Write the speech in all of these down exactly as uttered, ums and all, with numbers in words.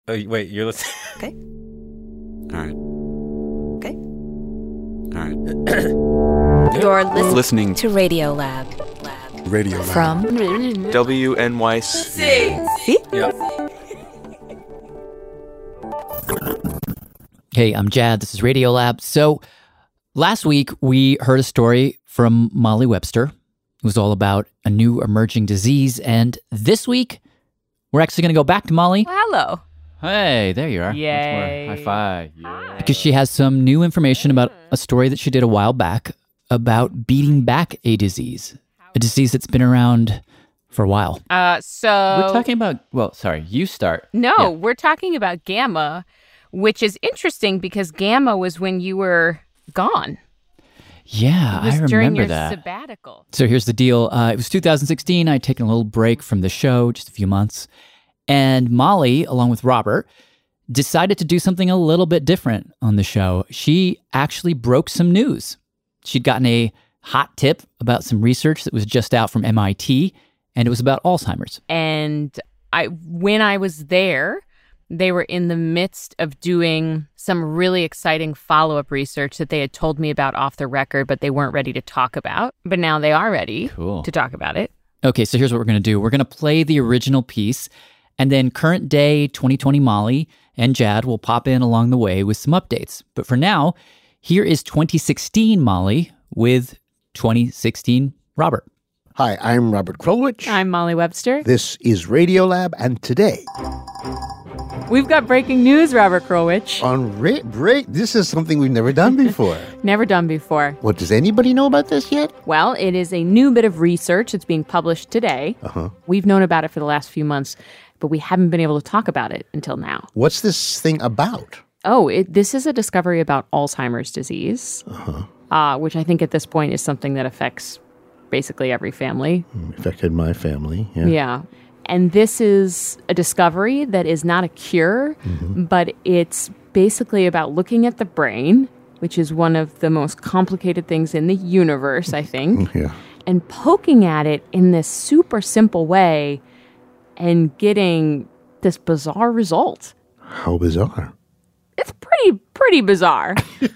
Oh, wait, you're listening? Okay. All right. Okay. All right. You're listening, Listening to Radio Lab. Lab. Radio Lab. From W N Y C. See? Yeah. Hey, I'm Jad. This is Radio Lab. So last week, we heard a story from Molly Webster. It was all about a new emerging disease. And this week, we're actually going to go back to Molly. Well, hello. Hey, there you are. Yay. High five. Yay. Because she has some new information about a story that she did a while back about beating back a disease, a disease that's been around for a while. Uh, so We're talking about, well, sorry, you start. No, Yeah. we're talking about gamma, which is interesting because gamma was when you were gone. Yeah, It was I remember during your that. sabbatical. So here's the deal. Uh, it was two thousand sixteen. I'd taken a little break from the show, just a few months. And Molly, along with Robert, decided to do something a little bit different on the show. She actually broke some news. She'd gotten a hot tip about some research that was just out from M I T, and it was about Alzheimer's. And I, when I was there, they were in the midst of doing some really exciting follow-up research that they had told me about off the record, but they weren't ready to talk about. But now they are ready Cool. to talk about it. Okay, so here's what we're going to do. We're going to play the original piece, and then current day twenty twenty Molly and Jad will pop in along the way with some updates. But for now, here is twenty sixteen Molly with twenty sixteen Robert. Hi, I'm Robert Krulwich. I'm Molly Webster. This is Radio Lab, and today We've got breaking news, Robert Krulwich. on Ra- Break, this is something we've never done before. Never done before. What, does anybody know about this yet? Well, it is a new bit of research that's being published today. Uh-huh. We've known about it for the last few months, but we haven't been able to talk about it until now. What's this thing about? Oh, it, this is a discovery about Alzheimer's disease, Uh-huh. uh, which I think at this point is something that affects basically every family. Affected my family. Yeah. Yeah. And this is a discovery that is not a cure, Mm-hmm. but it's basically about looking at the brain, which is one of the most complicated things in the universe, I think, Yeah. and poking at it in this super simple way and getting this bizarre result. How bizarre. It's pretty, pretty bizarre.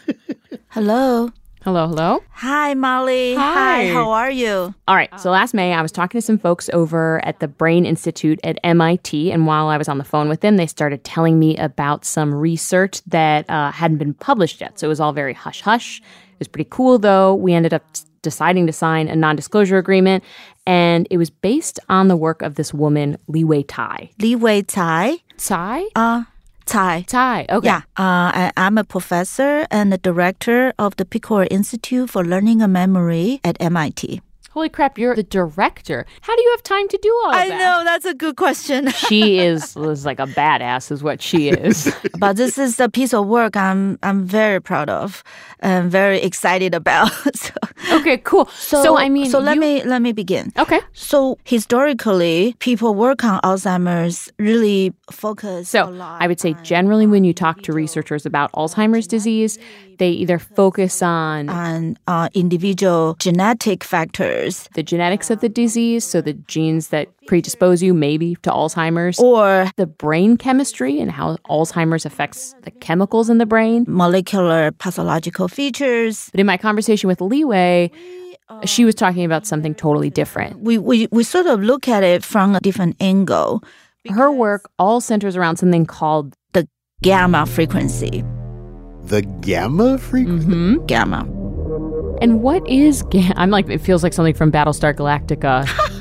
Hello. Hello, hello. Hi, Molly. Hi. How are you? All right. So last May, I was talking to some folks over at the Brain Institute at M I T. And while I was on the phone with them, they started telling me about some research that uh, hadn't been published yet. So it was all very hush-hush. It was pretty cool, though. We ended up deciding to sign a non-disclosure agreement. And it was based on the work of this woman, Li Wei Tai. Li Wei Tai. Tai? Uh, Tai. Tai. Okay. Yeah. Uh, I, I'm a professor and the director of the Picor Institute for Learning and Memory at M I T. Holy crap, you're the director. How do you have time to do all of I that? know, that's a good question. She is, is like a badass is what she is. But this is a piece of work I'm I'm very proud of and very excited about. so, Okay, cool. So, I mean, so let you- me let me begin. Okay. So historically, people work on Alzheimer's really focus So a lot I would say on generally when you talk to researchers about Alzheimer's disease, they either focus on on uh, individual genetic factors the genetics of the disease, so the genes that predispose you maybe to Alzheimer's, or the brain chemistry and how Alzheimer's affects the chemicals in the brain. molecular pathological features. But in my conversation with Li Wei, she was talking about something totally different. We, we, we sort of look at it from a different angle. Her work all centers around something called The gamma frequency. The gamma frequency? mm-hmm. Gamma. And what is ga- I'm like, it feels like something from Battlestar Galactica.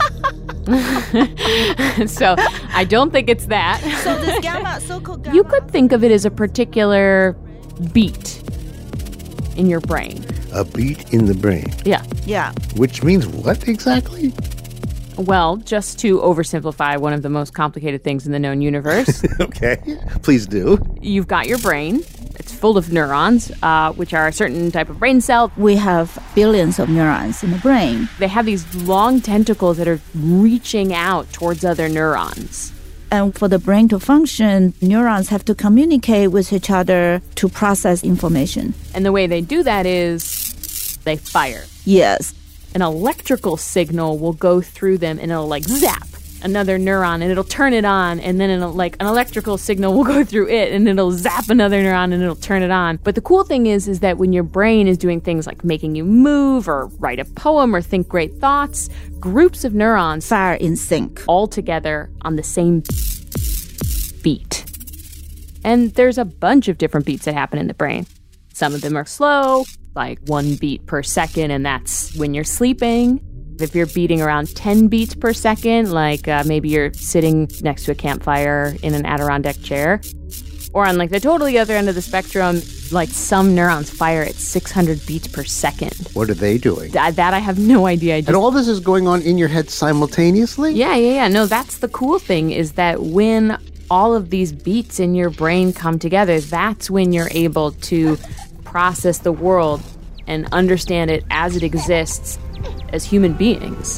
So I don't think it's that. So this gamma, so-called gamma. You could think of it as a particular beat in your brain. A beat in the brain. Yeah. Yeah. Which means what exactly? Well, just to oversimplify one of the most complicated things in the known universe, Okay. Please do. you've got your brain. It's full of neurons, uh, which are a certain type of brain cell. We have billions of neurons in the brain. They have these long tentacles that are reaching out towards other neurons. And for the brain to function, neurons have to communicate with each other to process information. And the way they do that is they fire. Yes. An electrical signal will go through them and it'll like zap. another neuron and it'll turn it on, and then it'll, like an electrical signal will go through it and it'll zap another neuron and it'll turn it on. But the cool thing is is that when your brain is doing things like making you move or write a poem or think great thoughts, groups of neurons Fire in sync. all together on the same beat. And there's a bunch of different beats that happen in the brain. Some of them are slow, like one beat per second, and that's when you're sleeping. If you're beating around ten beats per second, like uh, maybe you're sitting next to a campfire in an Adirondack chair. Or on like the totally other end of the spectrum, like some neurons fire at six hundred beats per second. What are they doing? Th- that I have no idea. I just, And all this is going on in your head simultaneously? yeah, yeah, yeah. No, that's the cool thing is that when all of these beats in your brain come together, that's when you're able to process the world and understand it as it exists as human beings.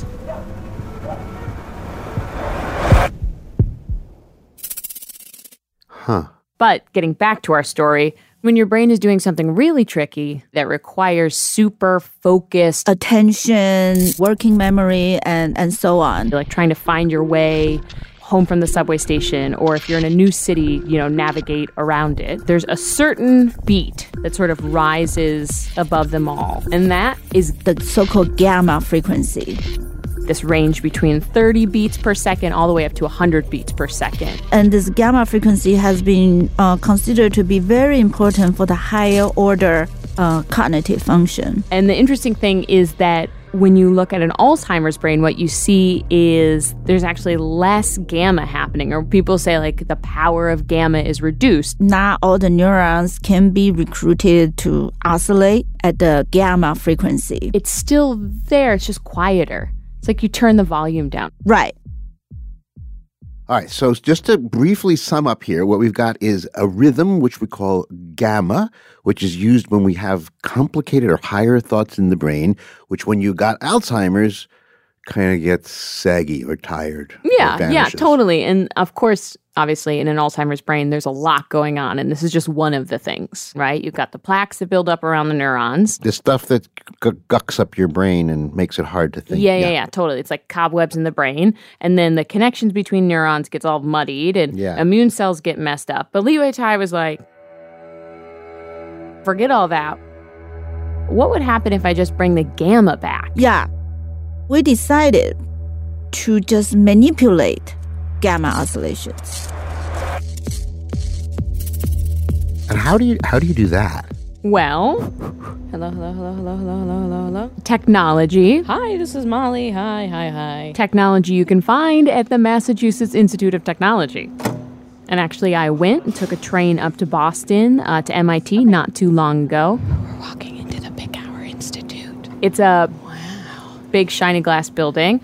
Huh. But getting back to our story, when your brain is doing something really tricky that requires super focused, Attention, working memory, and, and so on. like trying to find your way home from the subway station, or if you're in a new city, you know, navigate around it. There's a certain beat that sort of rises above them all, and that is The so-called gamma frequency. this range between thirty beats per second all the way up to one hundred beats per second. And this gamma frequency has been uh, considered to be very important for the higher order uh, cognitive function. And the interesting thing is that when you look at an Alzheimer's brain, what you see is there's actually less gamma happening, or people say like the power of gamma is reduced. Not all the neurons can be recruited to oscillate at the gamma frequency. It's still there, it's just quieter. It's like you turn the volume down. Right. All right, so just to briefly sum up here, what we've got is a rhythm, which we call gamma, which is used when we have complicated or higher thoughts in the brain, which when you got Alzheimer's, kind of gets saggy or tired. or Yeah, yeah, vanishes. totally. And of course, obviously, in an Alzheimer's brain, there's a lot going on. And this is just one of the things, right? You've got the plaques that build up around the neurons. The stuff that g- gucks up your brain and makes it hard to think. Yeah, yeah, yeah, totally. It's like cobwebs in the brain. And then the connections between neurons gets all muddied and Yeah. immune cells get messed up. But Li Wei-Tai was like, forget all that. What would happen if I just bring the gamma back? Yeah. We decided to just manipulate gamma oscillations. And how do you how do you do that? Well, hello, hello, hello, hello, hello, hello, hello, hello. Technology. Hi, this is Molly. Hi, hi, hi. Technology you can find at the Massachusetts Institute of Technology. And actually, I went and took a train up to Boston, uh, to M I T, not too long ago. We're walking into the Picower Institute. It's a wow. big shiny glass building.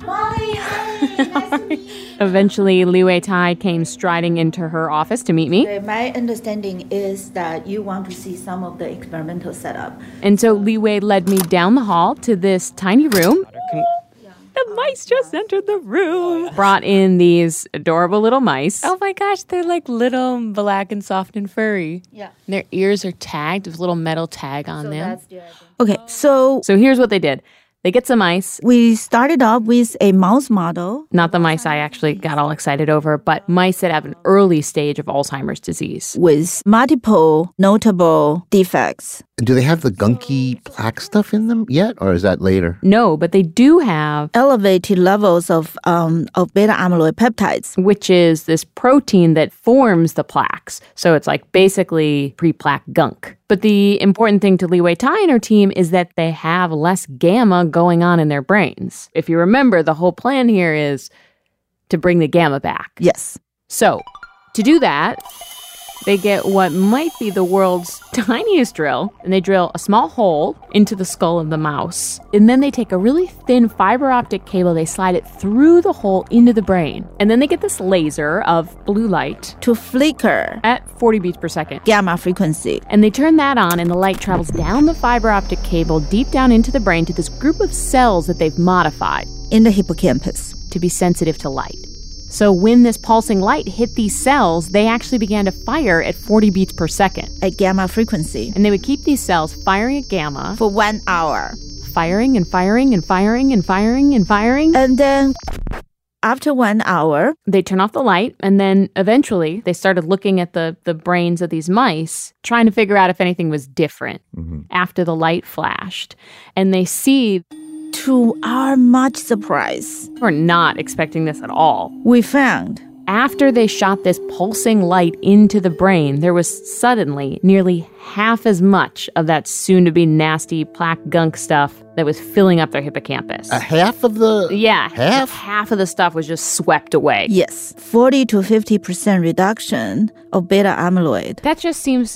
Eventually, Li Wei-Tai came striding into her office to meet me. My understanding is that you want to see some of the experimental setup. And so Li Wei led me down the hall to this tiny room. The mice just entered the room. Brought in these adorable little mice. Oh my gosh, they're like little black and soft and furry. Yeah. And their ears are tagged with a little metal tag on them. Okay, so So here's what they did. They get some mice. we started off with a mouse model. Not the mice I actually got all excited over, but mice that have an early stage of Alzheimer's disease. With multiple notable defects. Do they have the gunky plaque stuff in them yet, or is that later? No, but they do have, Elevated levels of um, of beta amyloid peptides. which is this protein that forms the plaques. So it's like basically pre-plaque gunk. But the important thing to Li Wei-Tai and her team is that they have less gamma going on in their brains. If you remember, the whole plan here is to bring the gamma back. Yes. So, to do that, they get what might be the world's tiniest drill, and they drill a small hole into the skull of the mouse. And then they take a really thin fiber optic cable, they slide it through the hole into the brain. And then they get this laser of blue light To flicker at forty beats per second. gamma frequency. And they turn that on, and the light travels down the fiber optic cable deep down into the brain to this group of cells that they've modified In the hippocampus. to be sensitive to light. So when this pulsing light hit these cells, they actually began to fire at forty beats per second. At gamma frequency. And they would keep these cells firing at gamma, For one hour. firing and firing and firing and firing and firing. And then after one hour, They turn off the light, and then eventually they started looking at the, the brains of these mice, trying to figure out if anything was different after the light flashed. And they see to our much surprise, we're not expecting this at all. we found After they shot this pulsing light into the brain, there was suddenly nearly half as much of that soon-to-be nasty plaque gunk stuff that was filling up their hippocampus. A half of the yeah, half? half of the stuff was just swept away. yes, forty to fifty percent reduction of beta amyloid. That just seems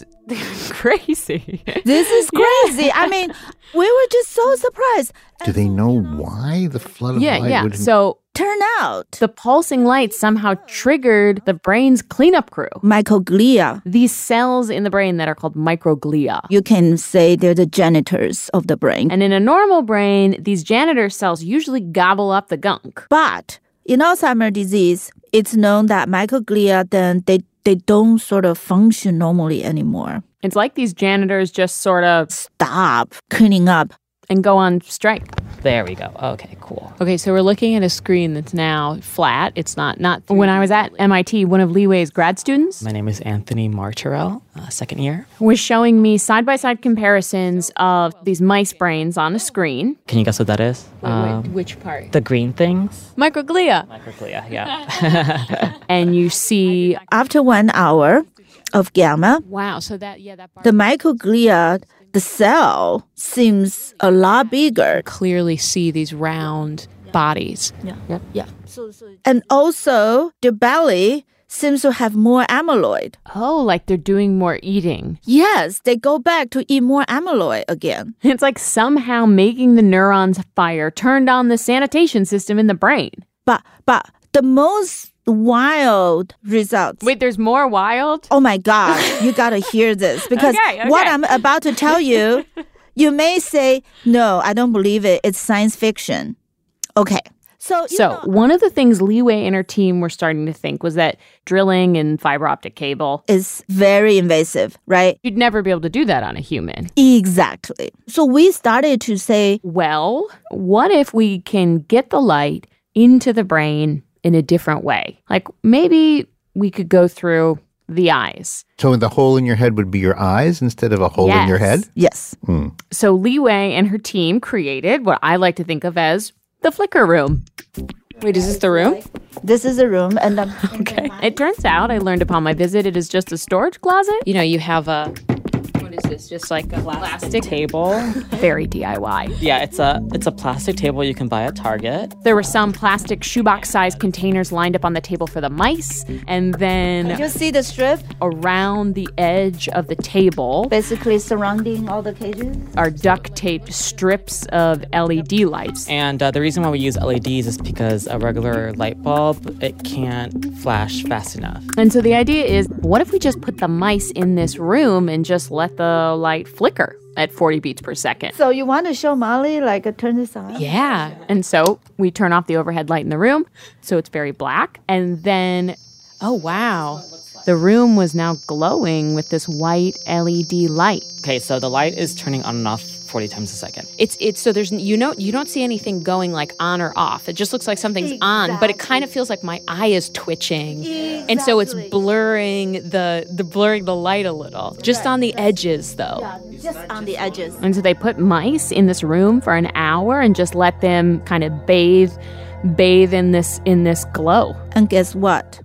crazy. This is crazy. I mean, we were just so surprised. Do they know why the flood of yeah, light yeah. would So Turn out the pulsing light somehow triggered the brain's cleanup crew. microglia. These cells in the brain that are called microglia. You can say they're the janitors of the brain. And in a normal brain, these janitor cells usually gobble up the gunk. But in Alzheimer's disease, it's known that microglia then they they don't sort of function normally anymore. It's like these janitors just sort of Stop cleaning up. and go on strike. There we go. Okay, cool. Okay, so we're looking at a screen that's now flat. It's not not. When I was at M I T, one of Li Wei's grad students My name is Anthony Martorell, uh, second year. was showing me side-by-side comparisons of these mice brains on a screen. Can you guess what that is? Um, Which part? the green things? Microglia. Microglia, yeah. And you see, After one hour of gamma, wow, so that, yeah, that part. the microglia, the cell seems a lot bigger. Clearly see these round bodies. Yeah. Yeah. And also, the belly seems to have more amyloid. Oh, like they're doing more eating. Yes, they go back to eat more amyloid again. It's like somehow making the neurons fire turned on the sanitation system in the brain. But but the most wild results. Wait, there's more wild? Oh my God, you gotta hear this because Okay, okay. what I'm about to tell you, you may say, no, I don't believe it. It's science fiction. Okay. So, you So, know, one of the things Li Wei and her team were starting to think was that drilling in fiber optic cable, it's very invasive, right? you'd never be able to do that on a human. Exactly. So we started to say, Well, what if we can get the light into the brain in a different way? Like maybe we could go through the eyes. So the hole in your head would be your eyes instead of a hole in your Yes. head? yes. So Li Wei and her team created what I like to think of as the flicker room. Wait, is this the room? This is a room, and then Okay. It turns out, I learned upon my visit, it is just a storage closet. You know, you have a, what is this? Just like a plastic Table. Very D I Y. Yeah, it's a it's a plastic table you can buy at Target. There were some plastic shoebox-sized containers lined up on the table for the mice, and then you see the strip around the edge of the table basically surrounding all the cages. are duct-taped strips of L E D lights. And uh, the reason why we use L E Ds is because a regular light bulb, it can't flash fast enough. And so the idea is, what if we just put the mice in this room and just let the light flicker at forty beats per second? So you want to show Molly, like, uh, turn this on? Yeah. And so we turn off the overhead light in the room, so it's very black. And then, oh, wow. The room was now glowing with this white L E D light. Okay, so the light is turning on and off forty times a second. It's it's so there's you know you don't see anything going like on or off. It just looks like something's on, but it kind of feels like my eye is twitching, and so it's blurring the the blurring the light a little, just on the edges though. Just on the edges. And so they put mice in this room for an hour and just let them kind of bathe bathe in this in this glow. And guess what?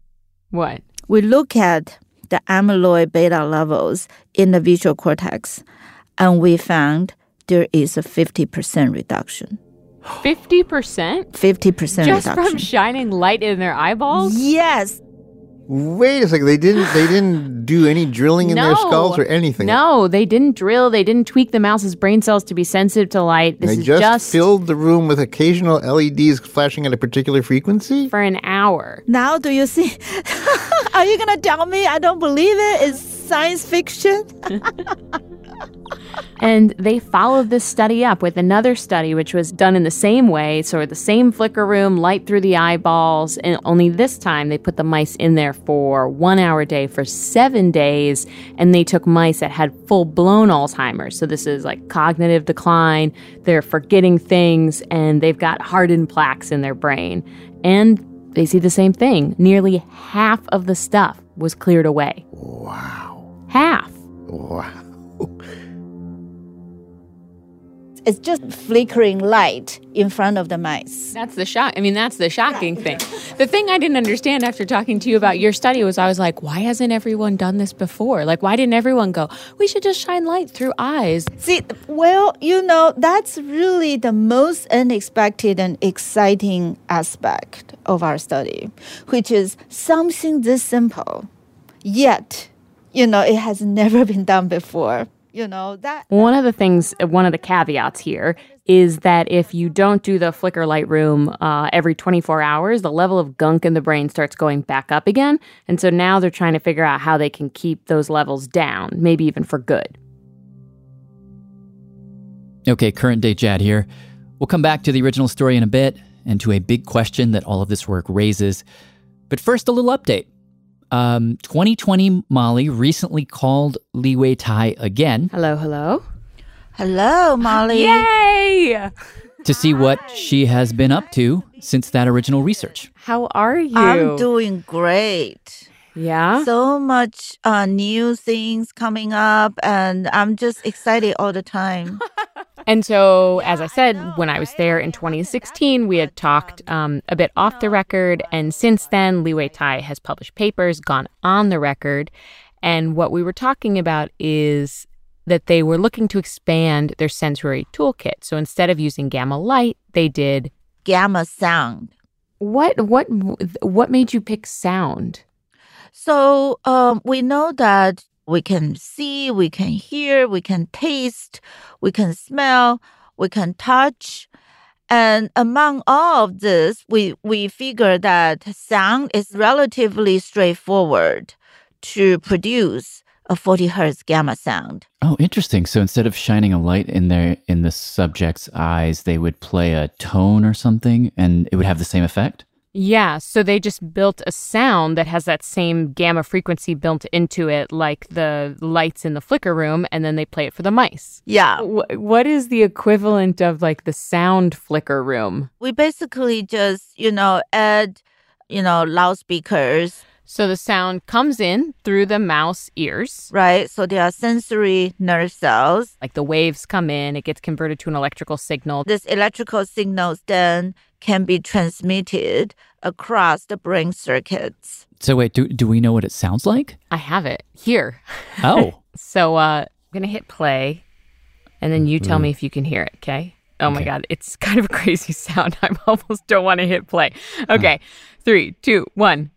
What? We look at the amyloid beta levels in the visual cortex, and we found there is a fifty percent reduction. fifty percent? fifty percent Just reduction. from shining light in their eyeballs? Yes. Wait a second. They didn't they didn't do any drilling in their skulls or anything. No, they didn't drill. They didn't tweak the mouse's brain cells to be sensitive to light. This They is just, just filled the room with occasional L E Ds flashing at a particular frequency? for an hour. Now do you see? Are you going to tell me I don't believe it? It's science fiction? And they followed this study up with another study, which was done in the same way. So the same flicker room, light through the eyeballs. And only this time they put the mice in there for one hour a day for seven days. And they took mice that had full-blown Alzheimer's. So this is like cognitive decline. They're forgetting things. And they've got hardened plaques in their brain. And they see the same thing. Nearly half of the stuff was cleared away. Wow. Half. Wow. It's just flickering light in front of the mice. That's the shock. I mean, that's the shocking thing. The thing I didn't understand after talking to you about your study was I was like, why hasn't everyone done this before? Like, why didn't everyone go, we should just shine light through eyes? See, well, you know, that's really the most unexpected and exciting aspect of our study, which is something this simple, yet, you know, it has never been done before. You know, that. One of the things, one of the caveats here is that if you don't do the flicker light room uh, every twenty-four hours, the level of gunk in the brain starts going back up again. And so now they're trying to figure out how they can keep those levels down, maybe even for good. Okay, current day Jad here. We'll come back to the original story in a bit and to a big question that all of this work raises. But first, a little update. Um, twenty twenty Molly recently called Li Wei Tai again. Hello, hello. Hello, Molly. Yay! To see what she has been up to since that original research. How are you? I'm doing great. Yeah? So much uh, new things coming up, and I'm just excited all the time. And so, as I said, when I was there in twenty sixteen, we had talked um, a bit off the record. And since then, Li Wei Tai has published papers, gone on the record. And what we were talking about is that they were looking to expand their sensory toolkit. So instead of using gamma light, they did Gamma sound. What what what made you pick sound? So um, we know that we can see, we can hear, we can taste, we can smell, we can touch. And among all of this, we, we figure that sound is relatively straightforward to produce a forty hertz gamma sound. Oh, interesting. So instead of shining a light in their in the subject's eyes, they would play a tone or something and it would have the same effect? Yeah, so they just built a sound that has that same gamma frequency built into it, like the lights in the flicker room, and then they play it for the mice. Yeah. W- what is the equivalent of like the sound flicker room? We basically just, you know, add, you know, loudspeakers. So the sound comes in through the mouse ears. Right. So there are sensory nerve cells. Like the waves come in, it gets converted to an electrical signal. This electrical signals then can be transmitted across the brain circuits. So wait, do do we know what it sounds like? I have it here. Oh. So uh, I'm going to hit play, and then you tell me if you can hear it, okay? Oh, my Okay. God. It's kind of a crazy sound. I almost don't want to hit play. Okay. Three, two, one.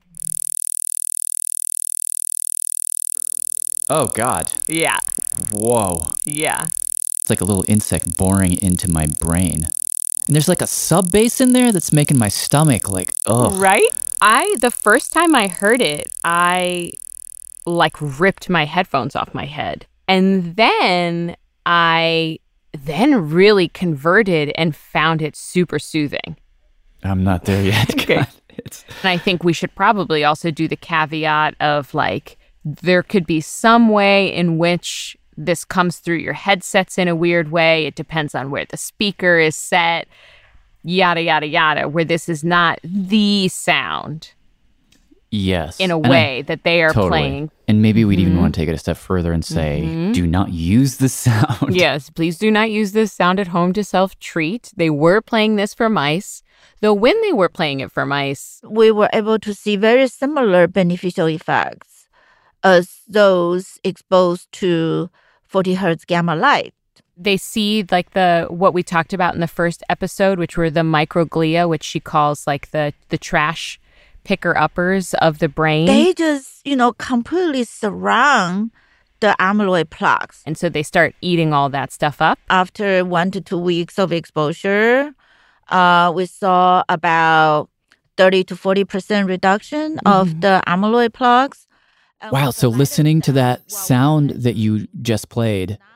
Oh, God. Yeah. Whoa. Yeah. It's like a little insect boring into my brain. And there's like a sub bass in there that's making my stomach like, ugh. Right? I, the first time I heard it, I like ripped my headphones off my head. And then I then really converted and found it super soothing. I'm not there yet. Okay. God, it's... And I think we should probably also do the caveat of like, there could be some way in which this comes through your headsets in a weird way. It depends on where the speaker is set, yada, yada, yada, where this is not the sound Yes. in a And I- way that they are totally. playing. And maybe we'd even want to take it a step further and say, do not use the sound. Yes, please do not use this sound at home to self-treat. They were playing this for mice, though when they were playing it for mice, We were able to see very similar beneficial effects as those exposed to forty hertz gamma light. they see like the what we talked about in the first episode, which were the microglia, which she calls like the the trash picker uppers of the brain. They just, you know, completely surround the amyloid plaques. and so they start eating all that stuff up. After one to two weeks of exposure, uh, we saw about thirty to forty percent reduction of the amyloid plaques. And Wow. what So the listening to latest that said, well, sound we that you just played,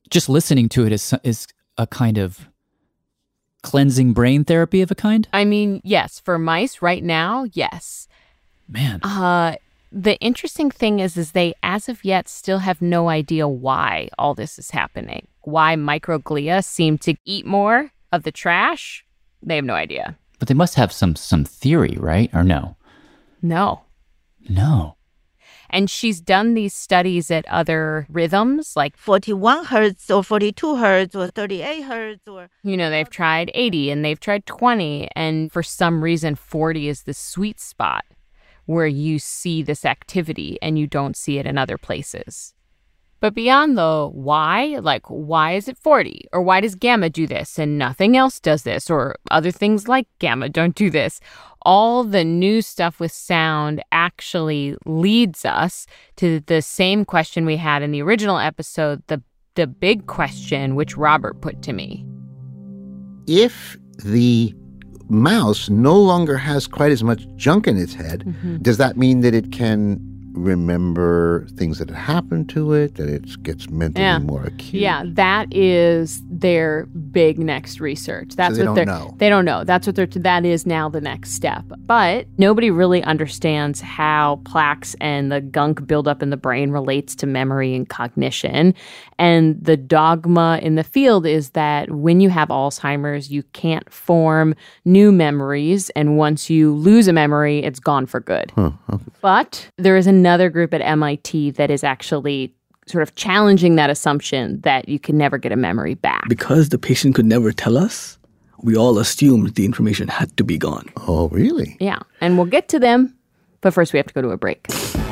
just listening to it is is a kind of cleansing brain therapy of a kind? I mean, yes, for mice right now, yes. Man. Uh, the interesting thing is, is they, as of yet, still have no idea why all this is happening. Why microglia seem to eat more of the trash, they have no idea. But they must have some some theory, right? Or no? No. No. And she's done these studies at other rhythms, like forty-one hertz or forty-two hertz or thirty-eight hertz or... You know, they've tried eighty and they've tried twenty. And for some reason, forty is the sweet spot where you see this activity and you don't see it in other places. But beyond the why, like, why is it forty? Or why does gamma do this and nothing else does this? Or other things like gamma don't do this. All the new stuff with sound actually leads us to the same question we had in the original episode, the the big question which Robert put to me. If the mouse no longer has quite as much junk in its head, mm-hmm. does that mean that it can remember things that have happened to it, that it gets mentally yeah. more acute? Yeah, that is their big next research. That's so they what don't they're know. They don't know. That's what they're that is now the next step. But nobody really understands how plaques and the gunk buildup in the brain relates to memory and cognition. And the dogma in the field is that when you have Alzheimer's, you can't form new memories, and once you lose a memory, it's gone for good. Huh, okay. But there is another group at M I T that is actually sort of challenging that assumption that you can never get a memory back. Because the patient could never tell us, we all assumed the information had to be gone. Oh, really? Yeah. And we'll get to them, but first we have to go to a break.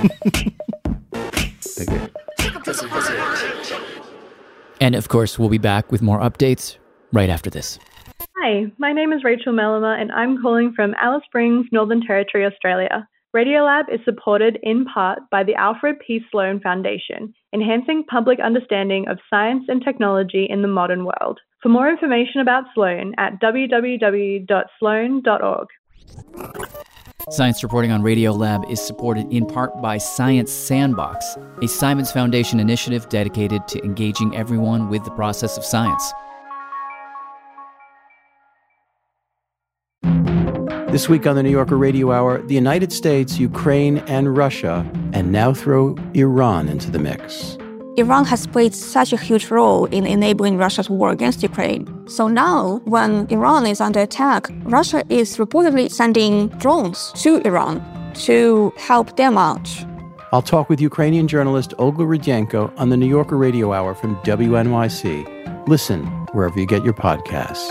And of course, we'll be back with more updates right after this. Hi, my name is Rachel Mellema, and I'm calling from Alice Springs, Northern Territory, Australia. Radiolab is supported in part by the Alfred P. Sloan Foundation, enhancing public understanding of science and technology in the modern world. For more information about Sloan at w w w dot sloan dot org. Science reporting on Radiolab is supported in part by Science Sandbox, a Simons Foundation initiative dedicated to engaging everyone with the process of science. This week on the New Yorker Radio Hour, the United States, Ukraine, and Russia, and now throw Iran into the mix. Iran has played such a huge role in enabling Russia's war against Ukraine. So now, when Iran is under attack, Russia is reportedly sending drones to Iran to help them out. I'll talk with Ukrainian journalist Olga Rudyanko on the New Yorker Radio Hour from W N Y C. Listen wherever you get your podcasts.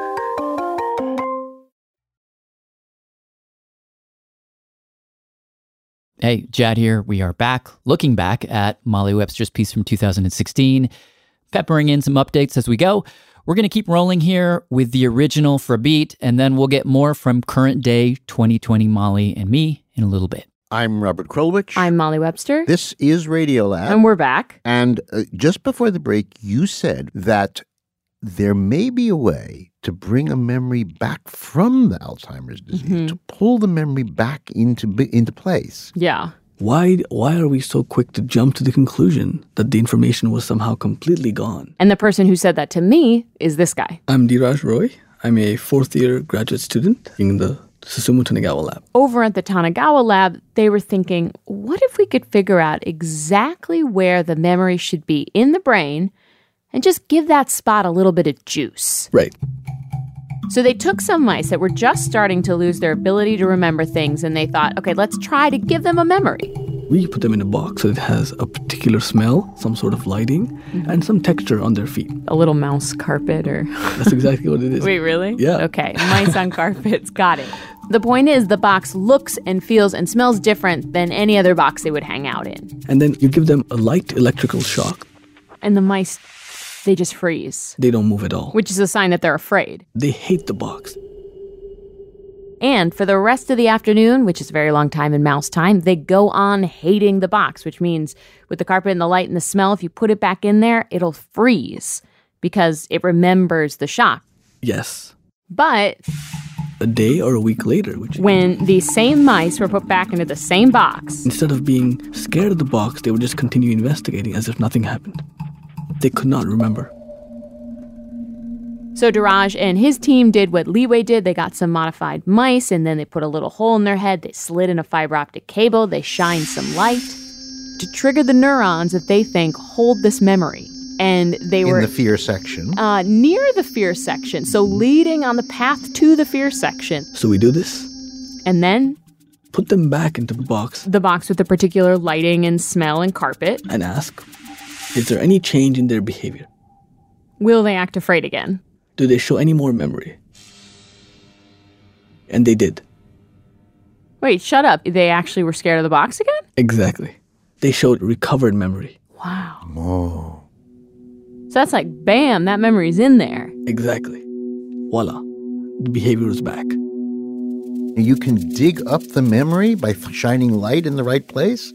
Hey, Jad here. We are back, looking back at Molly Webster's piece from two thousand sixteen, peppering in some updates as we go. We're going to keep rolling here with the original for a beat, and then we'll get more from current day twenty twenty Molly and me in a little bit. I'm Robert Krulwich. I'm Molly Webster. This is Radiolab. And we're back. And uh, just before the break, you said that there may be a way to bring a memory back from the Alzheimer's disease, mm-hmm. to pull the memory back into into place. Yeah. Why why are we so quick to jump to the conclusion that the information was somehow completely gone? And the person who said that to me is this guy. I'm Dheeraj Roy. I'm a fourth-year graduate student in the Susumu Tanigawa lab. Over at the Tanigawa lab, they were thinking, what if we could figure out exactly where the memory should be in the brain and just give that spot a little bit of juice? Right. So they took some mice that were just starting to lose their ability to remember things, and they thought, okay, let's try to give them a memory. We put them in a box so it has a particular smell, some sort of lighting, mm-hmm. and some texture on their feet. A little mouse carpet or... That's exactly what it is. Wait, really? Yeah. Okay, mice on carpets. Got it. The point is the box looks and feels and smells different than any other box they would hang out in. And then you give them a light electrical shock. And the mice... they just freeze. They don't move at all. Which is a sign that they're afraid. They hate the box. And for the rest of the afternoon, which is a very long time in mouse time, they go on hating the box, which means with the carpet and the light and the smell, if you put it back in there, it'll freeze because it remembers the shock. Yes. But... a day or a week later. Which when these same mice were put back into the same box... instead of being scared of the box, they would just continue investigating as if nothing happened. they could not remember. So Dheeraj and his team did what Li Wei did. They got some modified mice, and then they put a little hole in their head. They slid in a fiber optic cable. They shined some light to trigger the neurons that they think hold this memory. And they were in the fear section. Uh, near the fear section, so leading on the path to the fear section. So we do this. And then put them back into the box. The box with the particular lighting and smell and carpet. And ask, is there any change in their behavior? Will they act afraid again? Do they show any more memory? And they did. Wait, shut up. They actually were scared of the box again? Exactly. They showed recovered memory. Wow. Whoa. So that's like, bam, that memory's in there. Exactly. Voila. The behavior is back. You can dig up the memory by shining light in the right place?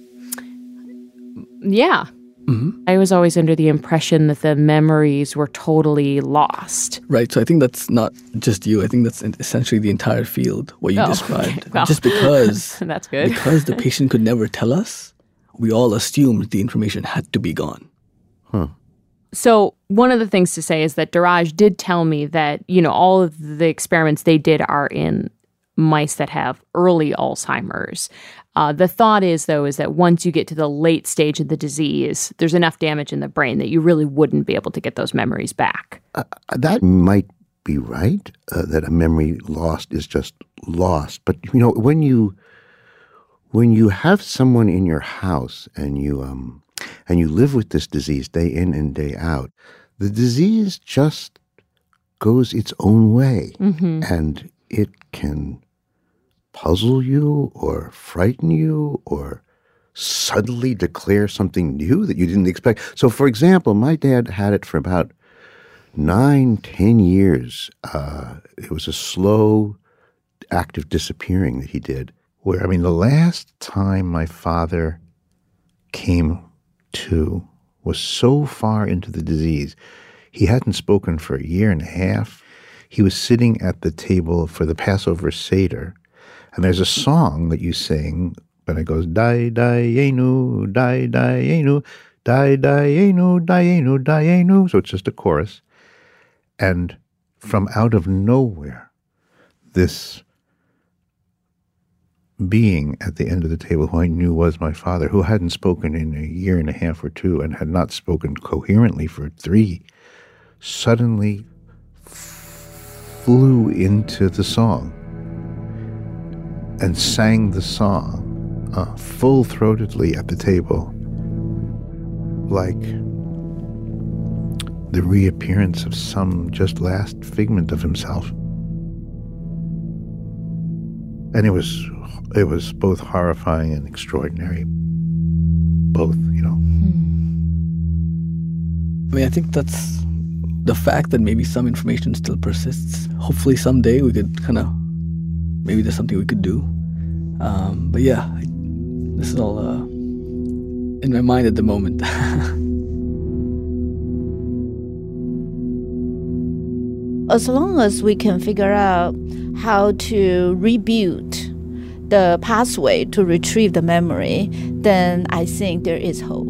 Yeah. Mm-hmm. I was always under the impression that the memories were totally lost. Right. So I think that's not just you. I think that's essentially the entire field, what you oh, described. Okay. Well, just because that's good. Because the patient could never tell us, we all assumed the information had to be gone. Huh. So one of the things to say is that Dheeraj did tell me that, you know, all of the experiments they did are in mice that have early Alzheimer's. Uh, the thought is, though, is that once you get to the late stage of the disease, there's enough damage in the brain that you really wouldn't be able to get those memories back. Uh, that might be right, uh, that a memory lost is just lost. But, you know, when you when you have someone in your house and you um and you live with this disease day in and day out, the disease just goes its own way. Mm-hmm. And it can puzzle you or frighten you or suddenly declare something new that you didn't expect. So, for example, my dad had it for about nine, ten years. Uh, it was a slow, active disappearing that he did. Where, I mean, the last time my father came to was so far into the disease. He hadn't spoken for a year and a half. He was sitting at the table for the Passover Seder. And there's a song that you sing, but it goes, Dai, Dayenu, Dai, Dayenu, Dai, Dayenu, Dayenu, Dayenu. So it's just a chorus. And from out of nowhere, this being at the end of the table who I knew was my father, who hadn't spoken in a year and a half or two and had not spoken coherently for three, suddenly flew into the song and sang the song uh, full-throatedly at the table, like the reappearance of some just last figment of himself. And it was it was both horrifying and extraordinary. Both, you know. I mean, I think that's the fact that maybe some information still persists. Hopefully someday we could kind of, maybe there's something we could do. Um, but yeah, I, this is all uh, in my mind at the moment. As long as we can figure out how to rebuild the pathway to retrieve the memory, then I think there is hope.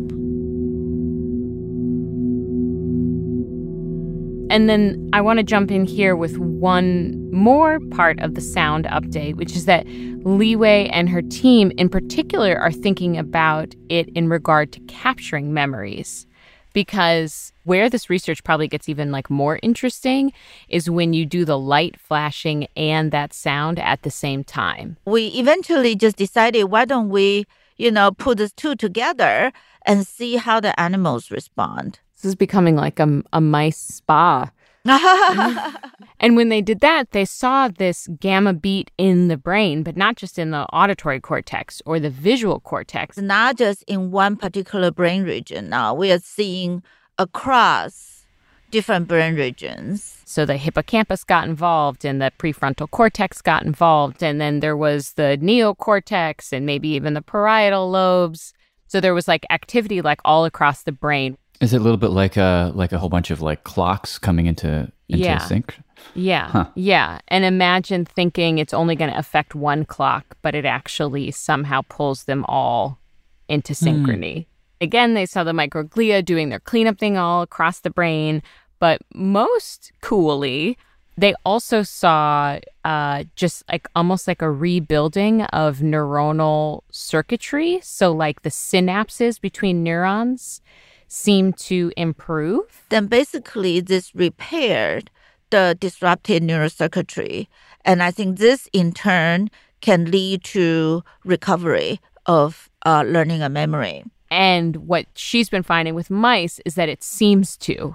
And then I want to jump in here with one more part of the sound update, which is that Li Wei and her team in particular are thinking about it in regard to capturing memories. Because where this research probably gets even like more interesting is when you do the light flashing and that sound at the same time. We eventually just decided, why don't we, you know, put the two together and see how the animals respond. This is becoming like a, a mice spa. And when they did that, they saw this gamma beat in the brain, but not just in the auditory cortex or the visual cortex. It's not just in one particular brain region now. We are seeing across different brain regions. So the hippocampus got involved and the prefrontal cortex got involved. And then there was the neocortex and maybe even the parietal lobes. So there was like activity like all across the brain. Is it a little bit like a like a whole bunch of like clocks coming into into yeah. sync? Yeah, huh. yeah. And imagine thinking it's only going to affect one clock, but it actually somehow pulls them all into synchrony. Again, they saw the microglia doing their cleanup thing all across the brain. But most coolly, they also saw uh, just like almost like a rebuilding of neuronal circuitry. So like the synapses between neurons seem to improve. Then basically this repaired the disrupted neurocircuitry. And I think this in turn can lead to recovery of uh, learning and memory. And what she's been finding with mice is that it seems to.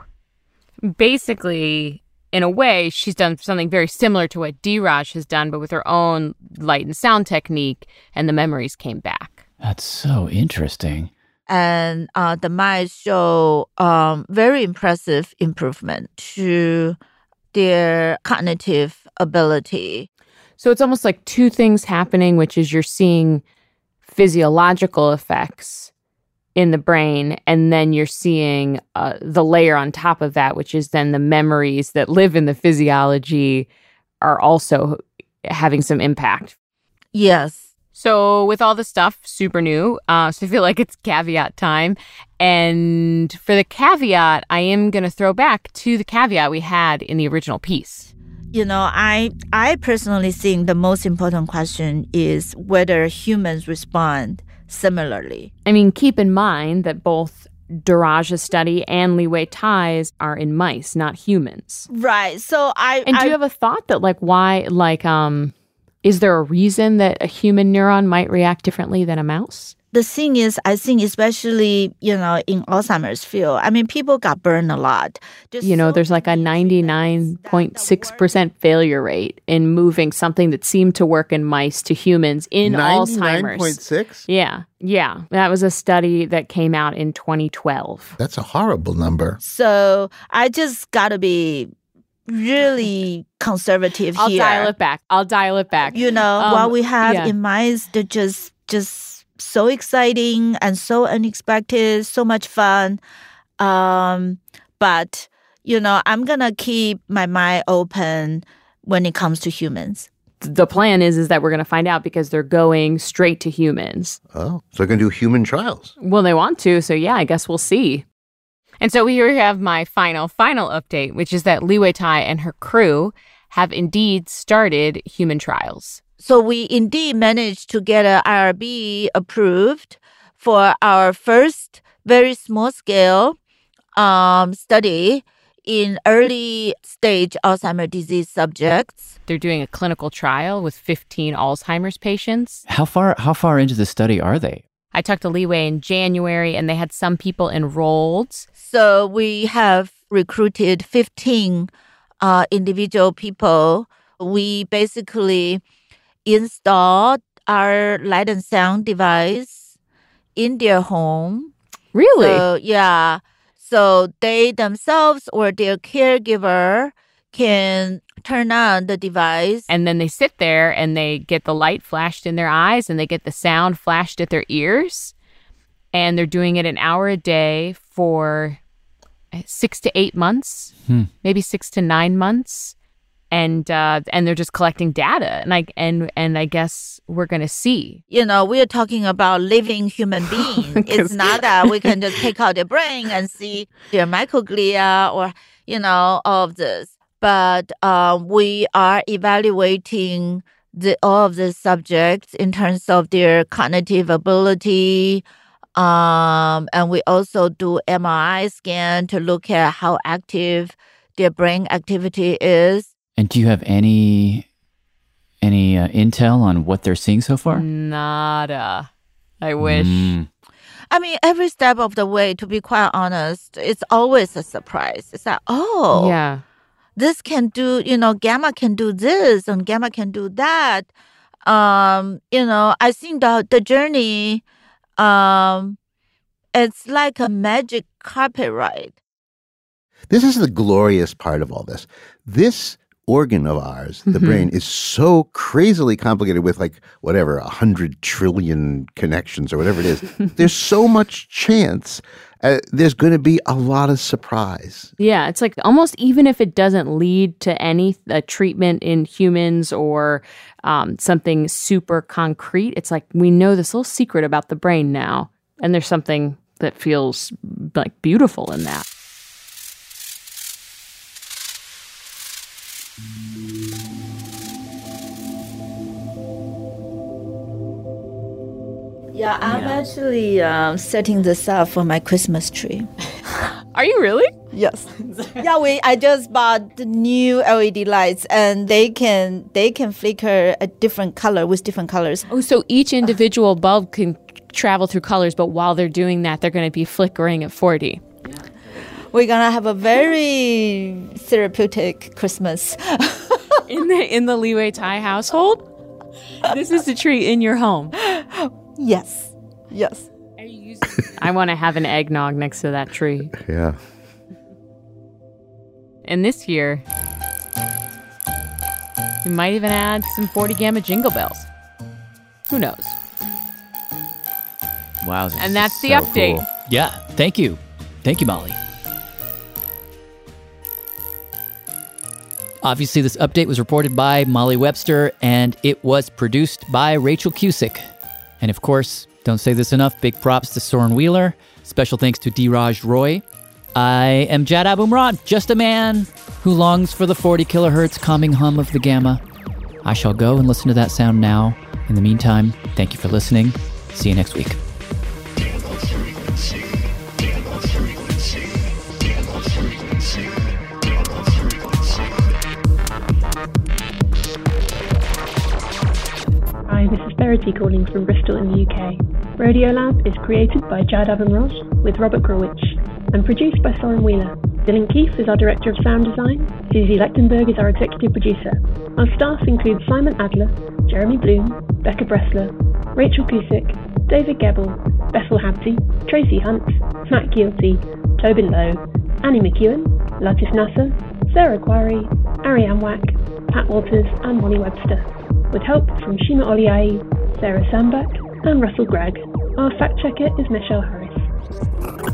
Basically, in a way, she's done something very similar to what D-Raj has done, but with her own light and sound technique, and the memories came back. That's so interesting. And uh, the mice show um, very impressive improvement to their cognitive ability. So it's almost like two things happening, which is you're seeing physiological effects in the brain, and then you're seeing uh, the layer on top of that, which is then the memories that live in the physiology are also having some impact. Yes. So with all the stuff, super new, uh, so I feel like it's caveat time. And for the caveat, I am going to throw back to the caveat we had in the original piece. You know, I I personally think the most important question is whether humans respond similarly. I mean, keep in mind that both Dheeraj's study and Liwei Tai's are in mice, not humans. Right. So I... And I, do you have a thought that, like, why, like, um, is there a reason that a human neuron might react differently than a mouse? The thing is, I think especially, you know, in Alzheimer's field, I mean, people got burned a lot. There's you know, so there's like a ninety-nine point six percent failure rate in moving something that seemed to work in mice to humans in Alzheimer's. ninety-nine point six? Yeah, yeah. That was a study that came out in twenty twelve. That's a horrible number. So I just got to be really conservative I'll here. I'll dial it back. I'll dial it back. You know, um, what we have yeah. in mice, they're just, just so exciting and so unexpected, so much fun. Um, but, you know, I'm going to keep my mind open when it comes to humans. The plan is is that we're going to find out because they're going straight to humans. Oh, so they're going to do human trials. Well, they want to. So, yeah, I guess we'll see. And so here we have my final, final update, which is that Liwei Tai and her crew have indeed started human trials. So we indeed managed to get an I R B approved for our first very small scale um, study in early stage Alzheimer's disease subjects. They're doing a clinical trial with fifteen Alzheimer's patients. How far how far into the study are they? I talked to Liwei in January, and they had some people enrolled. So we have recruited fifteen uh, individual people. We basically installed our light and sound device in their home. Really? So, yeah. So they themselves or their caregiver can turn on the device. And then they sit there and they get the light flashed in their eyes and they get the sound flashed at their ears. And they're doing it an hour a day for six to eight months, hmm. maybe six to nine months. And uh, and they're just collecting data, and I and and I guess we're gonna see. You know, we are talking about living human beings. It's not that we can just take out their brain and see their microglia or you know all of this. But uh, we are evaluating the all of the subjects in terms of their cognitive ability, um, and we also do M R I scan to look at how active their brain activity is. And do you have any any uh, intel on what they're seeing so far? Nada. I wish. Mm. I mean, every step of the way, to be quite honest, it's always a surprise. It's like, oh, yeah, this can do, you know, gamma can do this and gamma can do that. Um, you know, I think the, the journey, um, it's like a magic carpet ride. This is the glorious part of all this. This organ of ours, the Mm-hmm. brain, is so crazily complicated with like whatever, a hundred trillion connections or whatever it is. There's so much chance. Uh, there's going to be a lot of surprise. Yeah, it's like almost even if it doesn't lead to any uh, treatment in humans or um, something super concrete, it's like we know this little secret about the brain now. And there's something that feels like beautiful in that. Yeah, I'm yeah. actually um, setting this up for my Christmas tree. Are you really? Yes. yeah, we. I just bought the new L E D lights, and they can they can flicker a different color with different colors. Oh, so each individual bulb can travel through colors, but while they're doing that, they're going to be flickering at four D. Yeah. We're gonna have a very therapeutic Christmas in the in the Li Wei Tai household. This is the tree in your home. Yes. Yes. Are you using? I want to have an eggnog next to that tree. Yeah. And this year, we might even add some forty gamma jingle bells. Who knows? Wow. And that's the so update. Cool. Yeah. Thank you. Thank you, Molly. Obviously, this update was reported by Molly Webster, and it was produced by Rachel Cusick. And of course, don't say this enough, big props to Soren Wheeler. Special thanks to Diraj Roy. I am Jad Abumrad, just a man who longs for the forty kilohertz calming hum of the gamma. I shall go and listen to that sound now. In the meantime, thank you for listening. See you next week. Hi, this is Verity calling from Bristol in the U K. Radiolab is created by Jad Abumrad with Robert Growich and produced by Soren Wheeler. Dylan Keefe is our Director of Sound Design. Susie Lechtenberg is our Executive Producer. Our staff includes Simon Adler, Jeremy Bloom, Becca Bressler, Rachel Cusick, David Gebel, Bethel Habsey, Tracy Hunt, Matt Gielty, Tobin Lowe, Annie McEwen, Latif Nasser, Sarah Quarry, Ariane Wack, Pat Walters and Molly Webster, with help from Shima Oliai, Sarah Sambach and Russell Gregg. Our fact checker is Michelle Harris.